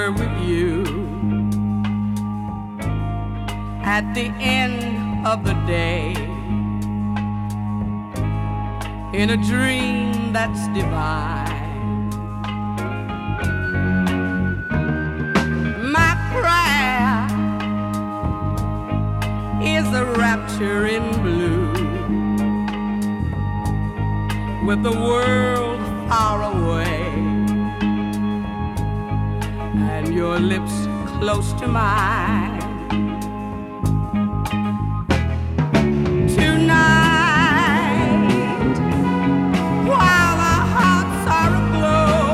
were with you. At the end of the day, in a dream that's divine, my prayer is a rapture in blue, with the world far away and your lips close to mine. Tonight, while our hearts are aglow,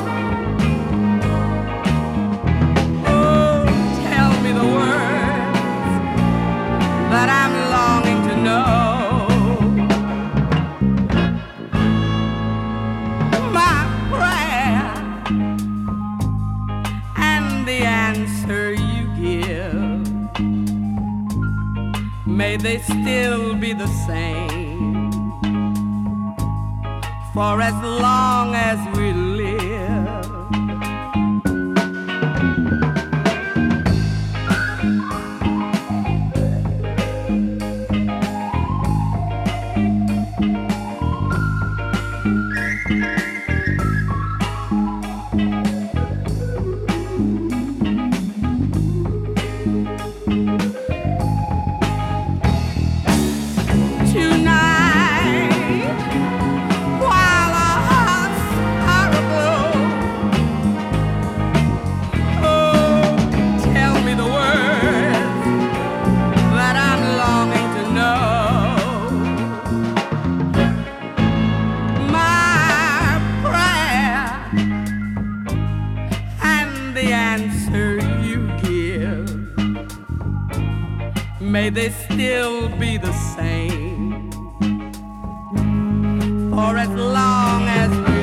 oh, tell me the words that I'm longing to know. My prayer and the answer you give, may they still be the same for as long as we live. May they still be the same for as long as